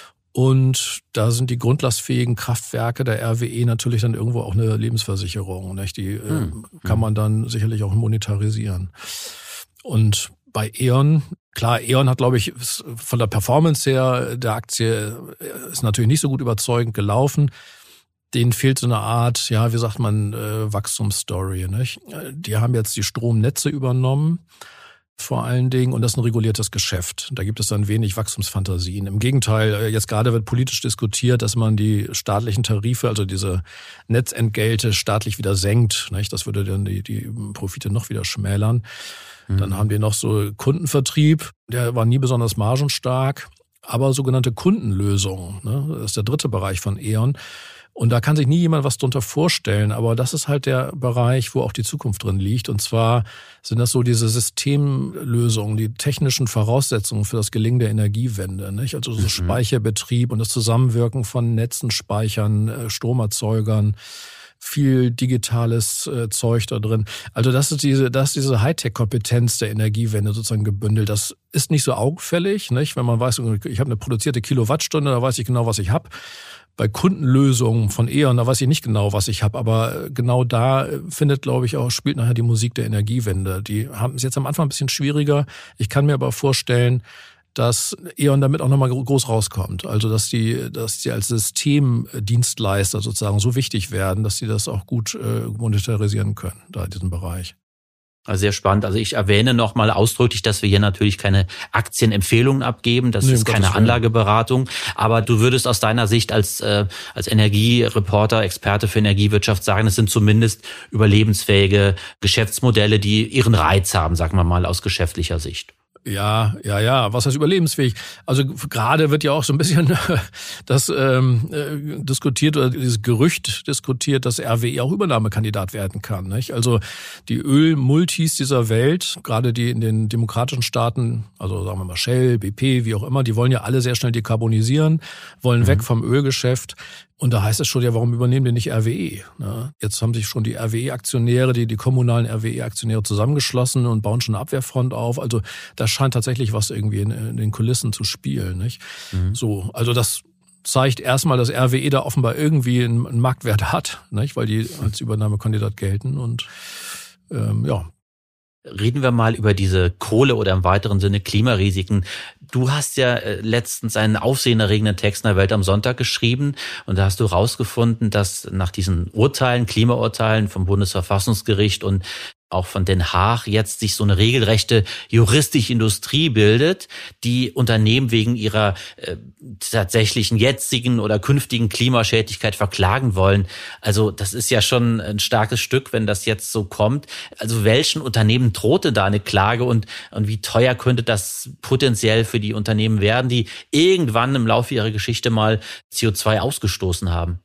Und da sind die grundlastfähigen Kraftwerke der RWE natürlich dann irgendwo auch eine Lebensversicherung. Nicht? Die kann man dann sicherlich auch monetarisieren. Und bei E.ON, klar, E.ON hat, glaube ich, von der Performance her der Aktie ist natürlich nicht so gut überzeugend gelaufen. Denen fehlt so eine Art, ja, wie sagt man, Wachstumsstory. Nicht? Die haben jetzt die Stromnetze übernommen, vor allen Dingen, und das ist ein reguliertes Geschäft. Da gibt es dann wenig Wachstumsfantasien. Im Gegenteil, jetzt gerade wird politisch diskutiert, dass man die staatlichen Tarife, also diese Netzentgelte staatlich wieder senkt. Nicht? Das würde dann die Profite noch wieder schmälern. Dann haben wir noch so Kundenvertrieb, der war nie besonders margenstark, aber sogenannte Kundenlösungen, ne? Das ist der dritte Bereich von E.ON. Und da kann sich nie jemand was drunter vorstellen, aber das ist halt der Bereich, wo auch die Zukunft drin liegt. Und zwar sind das so diese Systemlösungen, die technischen Voraussetzungen für das Gelingen der Energiewende, nicht? Also so Speicherbetrieb und das Zusammenwirken von Netzen, Speichern, Stromerzeugern, viel digitales Zeug da drin. Also das ist diese Hightech-Kompetenz der Energiewende sozusagen gebündelt. Das ist nicht so augenfällig, nicht? Wenn man weiß, ich habe eine produzierte Kilowattstunde, da weiß ich genau, was ich habe. Bei Kundenlösungen von E.ON, da weiß ich nicht genau, was ich habe, aber genau da spielt nachher die Musik der Energiewende. Die haben es jetzt am Anfang ein bisschen schwieriger. Ich kann mir aber vorstellen, dass E.ON damit auch nochmal groß rauskommt. Also dass die als Systemdienstleister sozusagen so wichtig werden, dass sie das auch gut monetarisieren können, da in diesem Bereich. Also sehr spannend. Also ich erwähne nochmal ausdrücklich, dass wir hier natürlich keine Aktienempfehlungen abgeben. Das ist keine Anlageberatung. Aber du würdest aus deiner Sicht als Energiereporter, Experte für Energiewirtschaft sagen, es sind zumindest überlebensfähige Geschäftsmodelle, die ihren Reiz haben, sagen wir mal, aus geschäftlicher Sicht. Ja. Was heißt überlebensfähig? Also gerade wird ja auch so ein bisschen das diskutiert oder dieses Gerücht diskutiert, dass RWE auch Übernahmekandidat werden kann. Nicht? Also die Ölmultis dieser Welt, gerade die in den demokratischen Staaten, also sagen wir mal Shell, BP, wie auch immer, die wollen ja alle sehr schnell dekarbonisieren, wollen weg vom Ölgeschäft. Und da heißt es schon, ja, warum übernehmen die nicht RWE? Jetzt haben sich schon die RWE-Aktionäre, die kommunalen RWE-Aktionäre zusammengeschlossen und bauen schon eine Abwehrfront auf. Also da scheint tatsächlich was irgendwie in den Kulissen zu spielen, nicht? So, also das zeigt erstmal, dass RWE da offenbar irgendwie einen Marktwert hat, nicht? Weil die als Übernahmekandidat gelten und ja. Reden wir mal über diese Kohle oder im weiteren Sinne Klimarisiken. Du hast ja letztens einen aufsehenerregenden Text in der Welt am Sonntag geschrieben und da hast du rausgefunden, dass nach diesen Klimaurteilen vom Bundesverfassungsgericht und auch von Den Haag jetzt sich so eine regelrechte juristische Industrie bildet, die Unternehmen wegen ihrer tatsächlichen jetzigen oder künftigen Klimaschädlichkeit verklagen wollen. Also das ist ja schon ein starkes Stück, wenn das jetzt so kommt. Also welchen Unternehmen drohte da eine Klage und wie teuer könnte das potenziell für die Unternehmen werden, die irgendwann im Laufe ihrer Geschichte mal CO2 ausgestoßen haben?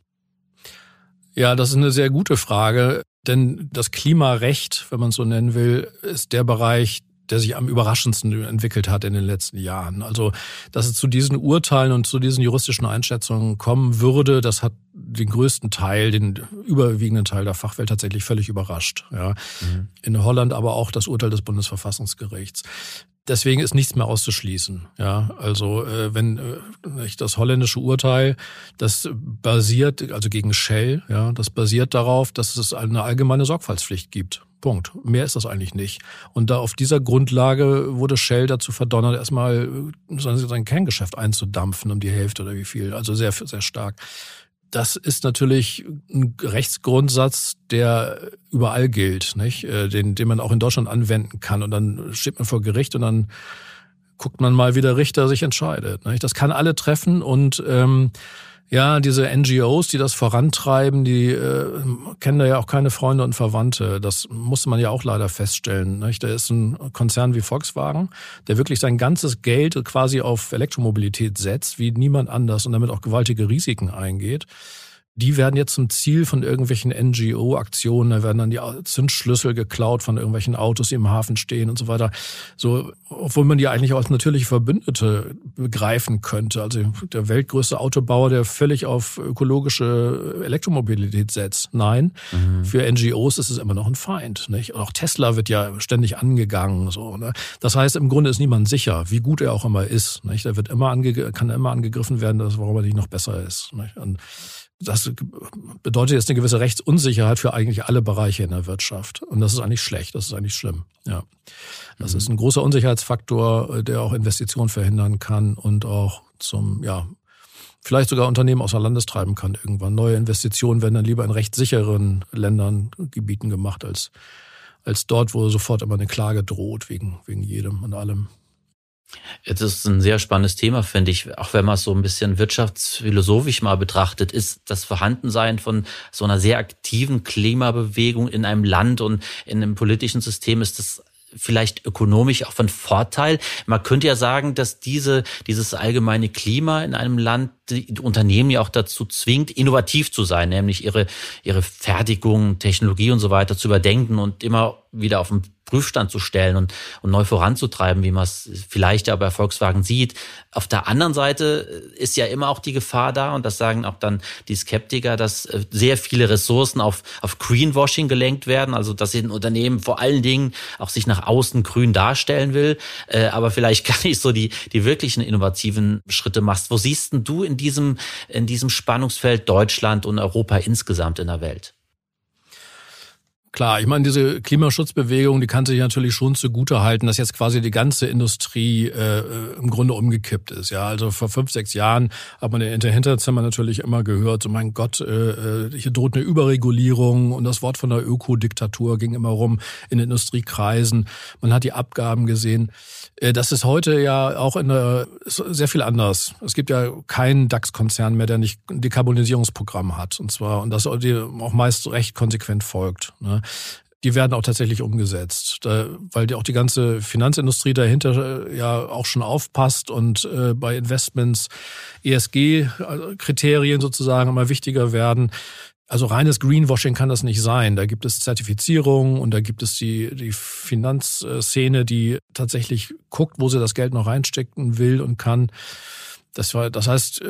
Ja, das ist eine sehr gute Frage. Denn das Klimarecht, wenn man es so nennen will, ist der Bereich, der sich am überraschendsten entwickelt hat in den letzten Jahren. Also, dass es zu diesen Urteilen und zu diesen juristischen Einschätzungen kommen würde, das hat den größten Teil, den überwiegenden Teil der Fachwelt tatsächlich völlig überrascht. Ja. In Holland aber auch das Urteil des Bundesverfassungsgerichts. Deswegen ist nichts mehr auszuschließen. Ja, also wenn das holländische Urteil, das basiert, also gegen Shell, ja, das basiert darauf, dass es eine allgemeine Sorgfaltspflicht gibt. Punkt. Mehr ist das eigentlich nicht. Und da auf dieser Grundlage wurde Shell dazu verdonnert, erstmal sein Kerngeschäft einzudampfen um die Hälfte oder wie viel. Also sehr, sehr stark. Das ist natürlich ein Rechtsgrundsatz, der überall gilt, nicht? Den man auch in Deutschland anwenden kann. Und dann steht man vor Gericht und dann guckt man mal, wie der Richter sich entscheidet, nicht? Das kann alle treffen und Ja, diese NGOs, die das vorantreiben, die kennen da ja auch keine Freunde und Verwandte. Das musste man ja auch leider feststellen. Nicht? Da ist ein Konzern wie Volkswagen, der wirklich sein ganzes Geld quasi auf Elektromobilität setzt, wie niemand anders und damit auch gewaltige Risiken eingeht. Die werden jetzt zum Ziel von irgendwelchen NGO-Aktionen, da werden dann die Zündschlüssel geklaut von irgendwelchen Autos, die im Hafen stehen und so weiter. So, obwohl man die eigentlich als natürliche Verbündete begreifen könnte. Also der weltgrößte Autobauer, der völlig auf ökologische Elektromobilität setzt. Nein, für NGOs ist es immer noch ein Feind. Nicht? Und auch Tesla wird ja ständig angegangen. So, ne? Das heißt, im Grunde ist niemand sicher, wie gut er auch immer ist. Nicht? Er wird kann immer angegriffen werden, warum er nicht noch besser ist. Nicht? Und das bedeutet jetzt eine gewisse Rechtsunsicherheit für eigentlich alle Bereiche in der Wirtschaft. Und das ist eigentlich schlecht, das ist eigentlich schlimm. Ja, das ist ein großer Unsicherheitsfaktor, der auch Investitionen verhindern kann und auch vielleicht sogar Unternehmen außer Landes treiben kann irgendwann. Neue Investitionen werden dann lieber in recht sicheren Ländern, Gebieten gemacht, als dort, wo sofort immer eine Klage droht wegen jedem und allem. Das ist ein sehr spannendes Thema, finde ich. Auch wenn man es so ein bisschen wirtschaftsphilosophisch mal betrachtet, ist das Vorhandensein von so einer sehr aktiven Klimabewegung in einem Land und in einem politischen System, ist das vielleicht ökonomisch auch von Vorteil. Man könnte ja sagen, dass dieses allgemeine Klima in einem Land die Unternehmen ja auch dazu zwingt, innovativ zu sein, nämlich ihre Fertigung, Technologie und so weiter zu überdenken und immer wieder auf den Prüfstand zu stellen und neu voranzutreiben, wie man es vielleicht ja bei Volkswagen sieht. Auf der anderen Seite ist ja immer auch die Gefahr da, und das sagen auch dann die Skeptiker, dass sehr viele Ressourcen auf Greenwashing gelenkt werden, also dass ein Unternehmen vor allen Dingen auch sich nach außen grün darstellen will, aber vielleicht gar nicht so die wirklichen innovativen Schritte machst. Wo siehst denn du in diesem Spannungsfeld Deutschland und Europa insgesamt in der Welt? Klar, ich meine, diese Klimaschutzbewegung, die kann sich natürlich schon zugutehalten, dass jetzt quasi die ganze Industrie im Grunde umgekippt ist. Ja, also vor 5-6 Jahren hat man in den Hinterzimmern natürlich immer gehört, so mein Gott, hier droht eine Überregulierung, und das Wort von der Ökodiktatur ging immer rum in Industriekreisen. Man hat die Abgaben gesehen. Das ist heute ja auch sehr viel anders. Es gibt ja keinen DAX-Konzern mehr, der nicht ein Dekarbonisierungsprogramm hat. Und das auch meist recht konsequent folgt. Ne? Die werden auch tatsächlich umgesetzt, weil auch die ganze Finanzindustrie dahinter ja auch schon aufpasst und bei Investments ESG-Kriterien sozusagen immer wichtiger werden. Also reines Greenwashing kann das nicht sein. Da gibt es Zertifizierung und da gibt es die Finanzszene, die tatsächlich guckt, wo sie das Geld noch reinstecken will und kann. Das heißt,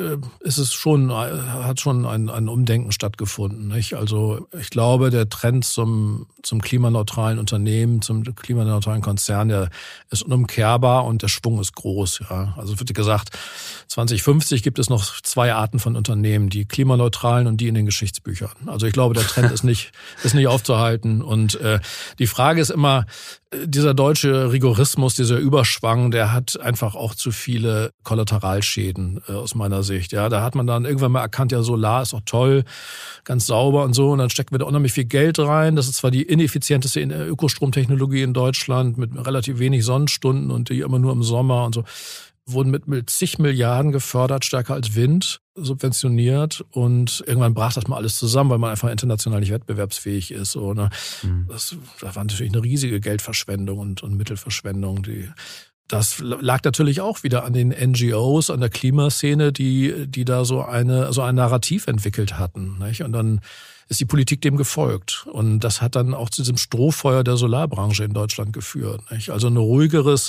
hat schon ein Umdenken stattgefunden, nicht? Also ich glaube, der Trend zum klimaneutralen Unternehmen, zum klimaneutralen Konzern, der ist unumkehrbar und der Schwung ist groß. Ja. Also wird gesagt, 2050 gibt es noch 2 Arten von Unternehmen, die klimaneutralen und die in den Geschichtsbüchern. Also ich glaube, der Trend ist nicht aufzuhalten. Und die Frage ist immer, dieser deutsche Rigorismus, dieser Überschwang, der hat einfach auch zu viele Kollateralschäden aus meiner Sicht. Ja, da hat man dann irgendwann mal erkannt, ja, Solar ist auch toll, ganz sauber und so. Und dann stecken wir da unheimlich viel Geld rein. Das ist zwar die ineffizienteste Ökostromtechnologie in Deutschland mit relativ wenig Sonnenstunden und die immer nur im Sommer und so. Wurden mit zig Milliarden gefördert, stärker als Wind, subventioniert, und irgendwann brach das mal alles zusammen, weil man einfach international nicht wettbewerbsfähig ist. So, ne? Das war natürlich eine riesige Geldverschwendung und Mittelverschwendung. Das lag natürlich auch wieder an den NGOs, an der Klimaszene, die da so ein Narrativ entwickelt hatten. Nicht? Und dann ist die Politik dem gefolgt. Und das hat dann auch zu diesem Strohfeuer der Solarbranche in Deutschland geführt. Nicht? Also eine ruhigere,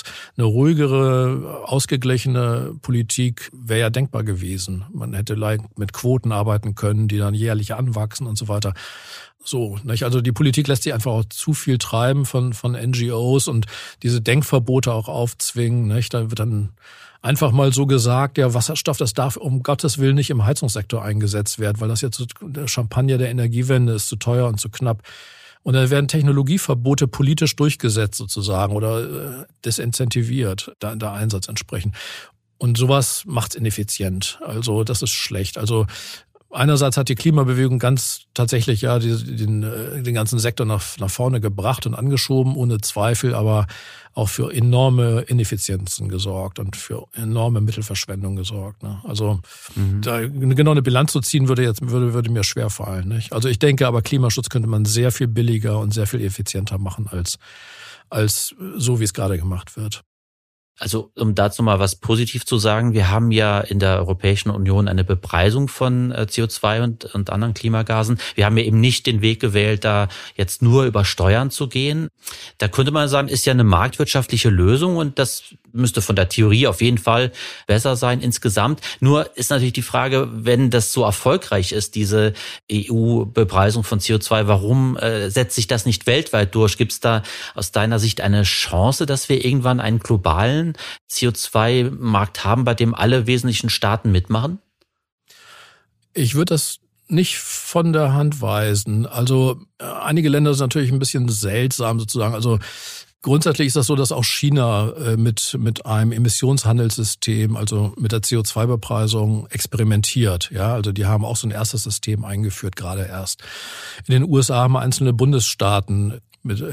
ausgeglichene Politik wäre ja denkbar gewesen. Man hätte mit Quoten arbeiten können, die dann jährlich anwachsen und so weiter. So, nicht? Also die Politik lässt sich einfach auch zu viel treiben von NGOs und diese Denkverbote auch aufzwingen. Nicht? Da wird dann einfach mal so gesagt, ja, Wasserstoff, das darf um Gottes Willen nicht im Heizungssektor eingesetzt werden, weil das jetzt der Champagner der Energiewende ist, zu teuer und zu knapp. Und dann werden Technologieverbote politisch durchgesetzt sozusagen oder desincentiviert, der Einsatz entsprechend. Und sowas macht's ineffizient. Also das ist schlecht. Also Einerseits hat die Klimabewegung ganz tatsächlich ja den ganzen Sektor nach vorne gebracht und angeschoben, ohne Zweifel, aber auch für enorme Ineffizienzen gesorgt und für enorme Mittelverschwendung gesorgt. Ne? Also da genau eine Bilanz zu ziehen würde mir schwer fallen. Nicht? Also ich denke aber, Klimaschutz könnte man sehr viel billiger und sehr viel effizienter machen als so, wie es gerade gemacht wird. Also um dazu mal was positiv zu sagen, wir haben ja in der Europäischen Union eine Bepreisung von CO2 und anderen Klimagasen. Wir haben ja eben nicht den Weg gewählt, da jetzt nur über Steuern zu gehen. Da könnte man sagen, ist ja eine marktwirtschaftliche Lösung und das müsste von der Theorie auf jeden Fall besser sein insgesamt. Nur ist natürlich die Frage, wenn das so erfolgreich ist, diese EU-Bepreisung von CO2, warum setzt sich das nicht weltweit durch? Gibt es da aus deiner Sicht eine Chance, dass wir irgendwann einen globalen CO2-Markt haben, bei dem alle wesentlichen Staaten mitmachen? Ich würde das nicht von der Hand weisen. Also einige Länder sind natürlich ein bisschen seltsam sozusagen. Also grundsätzlich ist das so, dass auch China mit einem Emissionshandelssystem, also mit der CO2-Bepreisung experimentiert. Ja, also die haben auch so ein erstes System eingeführt, gerade erst. In den USA haben einzelne Bundesstaaten mit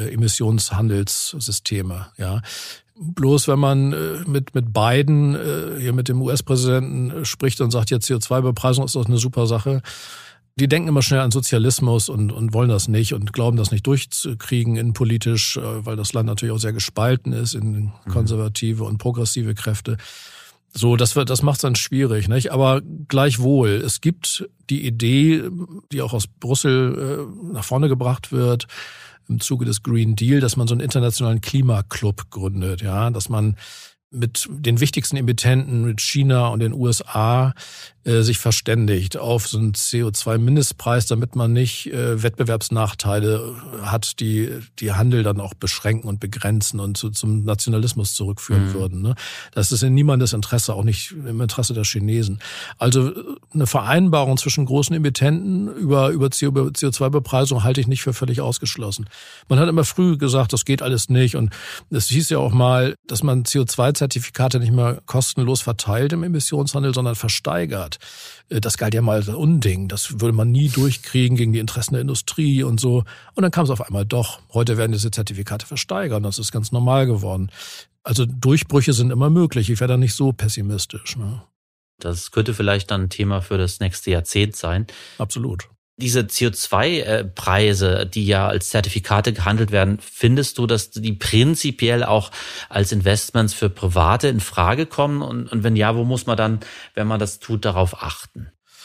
Emissionshandelssysteme. Ja. Bloß wenn man mit Biden, hier mit dem US-Präsidenten spricht und sagt, ja, CO2-Bepreisung ist doch eine super Sache, die denken immer schnell an Sozialismus und wollen das nicht und glauben, das nicht durchzukriegen innenpolitisch, weil das Land natürlich auch sehr gespalten ist in konservative und progressive Kräfte. So, das macht es dann schwierig, nicht? Aber gleichwohl, es gibt die Idee, die auch aus Brüssel nach vorne gebracht wird, im Zuge des Green Deal, dass man so einen internationalen Klimaclub gründet, ja, dass man mit den wichtigsten Emittenten, mit China und den USA, sich verständigt auf so einen CO2-Mindestpreis, damit man nicht Wettbewerbsnachteile hat, die Handel dann auch beschränken und begrenzen und zum Nationalismus zurückführen würden. Ne? Das ist in niemandes Interesse, auch nicht im Interesse der Chinesen. Also eine Vereinbarung zwischen großen Emittenten über CO2-Bepreisung halte ich nicht für völlig ausgeschlossen. Man hat immer früh gesagt, das geht alles nicht und es hieß ja auch mal, dass man CO2-Zertifikate nicht mehr kostenlos verteilt im Emissionshandel, sondern versteigert. Das galt ja mal als Unding. Das würde man nie durchkriegen gegen die Interessen der Industrie und so. Und dann kam es auf einmal doch. Heute werden diese Zertifikate versteigert. Das ist ganz normal geworden. Also Durchbrüche sind immer möglich. Ich wäre da nicht so pessimistisch. Ne? Das könnte vielleicht dann ein Thema für das nächste Jahrzehnt sein. Absolut. Diese CO2-Preise, die ja als Zertifikate gehandelt werden, findest du, dass die prinzipiell auch als Investments für Private in Frage kommen? Und wenn ja, wo muss man dann, wenn man das tut, darauf achten?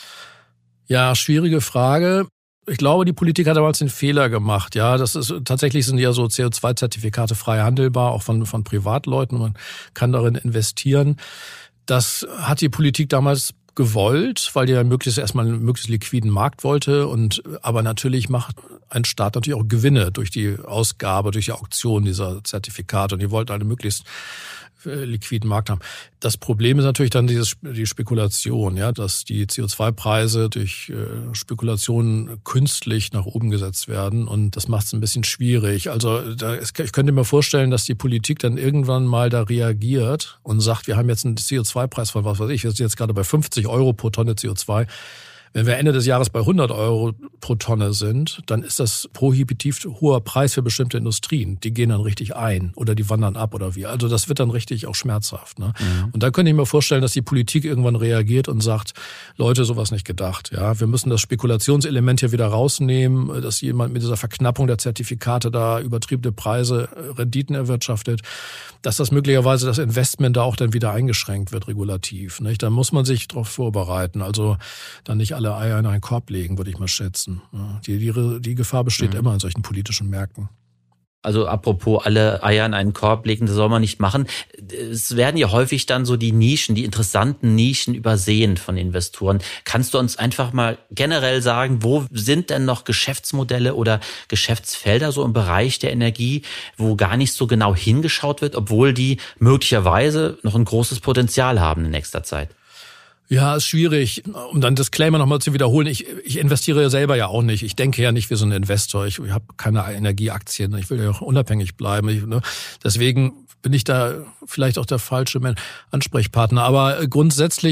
Ja, schwierige Frage. Ich glaube, die Politik hat damals den Fehler gemacht. Ja, tatsächlich sind ja so CO2-Zertifikate frei handelbar, auch von Privatleuten. Man kann darin investieren. Das hat die Politik damals gewollt, weil die ja erstmal einen möglichst liquiden Markt wollte aber natürlich macht ein Staat natürlich auch Gewinne durch die Ausgabe, durch die Auktion dieser Zertifikate und die wollten einen möglichst liquiden Markt haben. Das Problem ist natürlich dann die Spekulation, ja, dass die CO2-Preise durch Spekulationen künstlich nach oben gesetzt werden und das macht es ein bisschen schwierig. Also ich könnte mir vorstellen, dass die Politik dann irgendwann mal da reagiert und sagt, wir haben jetzt einen CO2-Preis von was weiß ich, wir sind jetzt gerade bei 50 € pro Tonne CO2. Wenn wir Ende des Jahres bei 100 € pro Tonne sind, dann ist das prohibitiv hoher Preis für bestimmte Industrien. Die gehen dann richtig ein oder die wandern ab oder wie. Also das wird dann richtig auch schmerzhaft. Ne? Mhm. Und da könnte ich mir vorstellen, dass die Politik irgendwann reagiert und sagt, Leute, sowas nicht gedacht. Ja, wir müssen das Spekulationselement hier wieder rausnehmen, dass jemand mit dieser Verknappung der Zertifikate da übertriebene Preise, Renditen erwirtschaftet, dass das möglicherweise das Investment da auch dann wieder eingeschränkt wird regulativ. Nicht? Da muss man sich darauf vorbereiten. Also dann nicht alle Eier in einen Korb legen, würde ich mal schätzen. Die Gefahr besteht immer in solchen politischen Märkten. Also apropos alle Eier in einen Korb legen, das soll man nicht machen. Es werden ja häufig dann so die Nischen, die interessanten Nischen übersehen von Investoren. Kannst du uns einfach mal generell sagen, wo sind denn noch Geschäftsmodelle oder Geschäftsfelder so im Bereich der Energie, wo gar nicht so genau hingeschaut wird, obwohl die möglicherweise noch ein großes Potenzial haben in nächster Zeit? Ja, ist schwierig. Um dann Disclaimer nochmal zu wiederholen, ich investiere ja selber ja auch nicht. Ich denke ja nicht wie so ein Investor. Ich habe keine Energieaktien. Ich will ja auch unabhängig bleiben. Deswegen bin ich da vielleicht auch der falsche Ansprechpartner. Aber grundsätzlich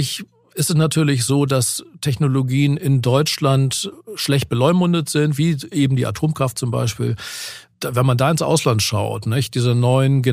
ist es natürlich so, dass Technologien in Deutschland schlecht beleumundet sind, wie eben die Atomkraft zum Beispiel. Wenn man da ins Ausland schaut, nicht, die neuen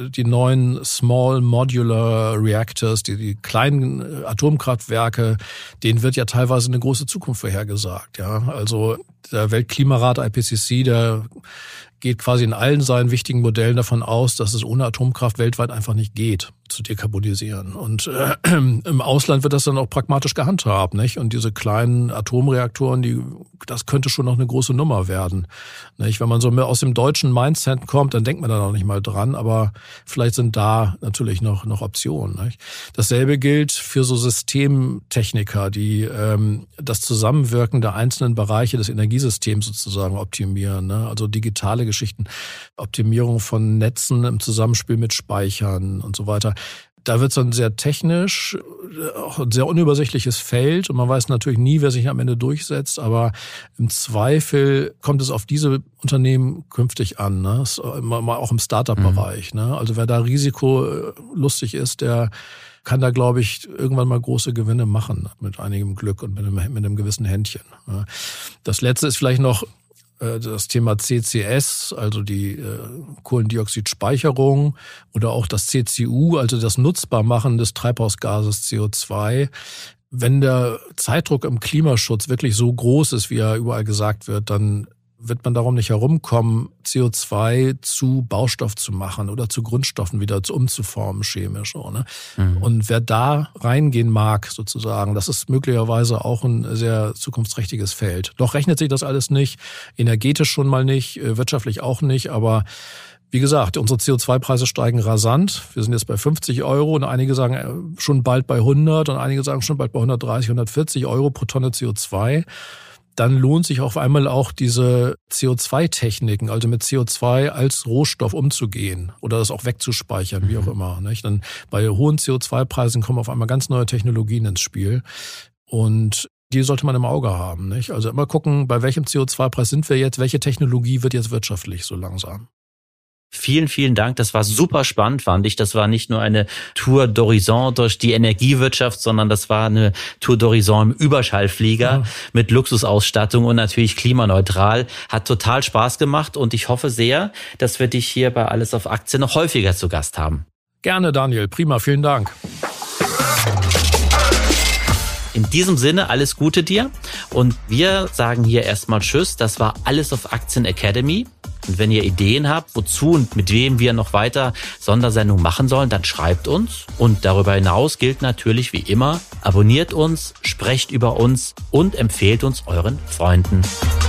Small Modular Reactors, die kleinen Atomkraftwerke, denen wird ja teilweise eine große Zukunft vorhergesagt. Ja, also der Weltklimarat IPCC, der geht quasi in allen seinen wichtigen Modellen davon aus, dass es ohne Atomkraft weltweit einfach nicht geht, zu dekarbonisieren. Und im Ausland wird das dann auch pragmatisch gehandhabt, nicht? Und diese kleinen Atomreaktoren, das könnte schon noch eine große Nummer werden, nicht? Wenn man so mehr aus dem deutschen Mindset kommt, dann denkt man da noch nicht mal dran, aber vielleicht sind da natürlich noch Optionen, nicht? Dasselbe gilt für so Systemtechniker, die das Zusammenwirken der einzelnen Bereiche des Energiesystems sozusagen optimieren, ne? Also digitale Geschichten, Optimierung von Netzen im Zusammenspiel mit Speichern und so weiter. Da wird es dann sehr technisch, auch ein sehr unübersichtliches Feld und man weiß natürlich nie, wer sich am Ende durchsetzt, aber im Zweifel kommt es auf diese Unternehmen künftig an, ne? Auch im Startup-Bereich. Ne? Also wer da risikolustig ist, der kann da, glaube ich, irgendwann mal große Gewinne machen mit einigem Glück und mit einem gewissen Händchen. Ne? Das Letzte ist vielleicht noch das Thema CCS, also die Kohlendioxidspeicherung oder auch das CCU, also das Nutzbarmachen des Treibhausgases CO2. Wenn der Zeitdruck im Klimaschutz wirklich so groß ist, wie er überall gesagt wird, dann wird man darum nicht herumkommen, CO2 zu Baustoff zu machen oder zu Grundstoffen wieder umzuformen chemisch. Ne? Mhm. Und wer da reingehen mag, sozusagen, das ist möglicherweise auch ein sehr zukunftsträchtiges Feld. Doch rechnet sich das alles nicht, energetisch schon mal nicht, wirtschaftlich auch nicht, aber wie gesagt, unsere CO2-Preise steigen rasant. Wir sind jetzt bei 50 Euro und einige sagen schon bald bei 100 und einige sagen schon bald bei 130, 140 Euro pro Tonne CO2. Dann lohnt sich auf einmal auch diese CO2-Techniken, also mit CO2 als Rohstoff umzugehen oder das auch wegzuspeichern, wie auch immer. Nicht? Dann bei hohen CO2-Preisen kommen auf einmal ganz neue Technologien ins Spiel und die sollte man im Auge haben. Nicht? Also immer gucken, bei welchem CO2-Preis sind wir jetzt, welche Technologie wird jetzt wirtschaftlich so langsam. Vielen, vielen Dank. Das war super spannend, fand ich. Das war nicht nur eine Tour d'Horizon durch die Energiewirtschaft, sondern das war eine Tour d'Horizon im Überschallflieger mit Luxusausstattung und natürlich klimaneutral. Hat total Spaß gemacht und ich hoffe sehr, dass wir dich hier bei Alles auf Aktien noch häufiger zu Gast haben. Gerne, Daniel. Prima. Vielen Dank. In diesem Sinne, alles Gute dir. Und wir sagen hier erstmal Tschüss. Das war Alles auf Aktien Academy. Und wenn ihr Ideen habt, wozu und mit wem wir noch weiter Sondersendungen machen sollen, dann schreibt uns. Und darüber hinaus gilt natürlich wie immer, abonniert uns, sprecht über uns und empfehlt uns euren Freunden.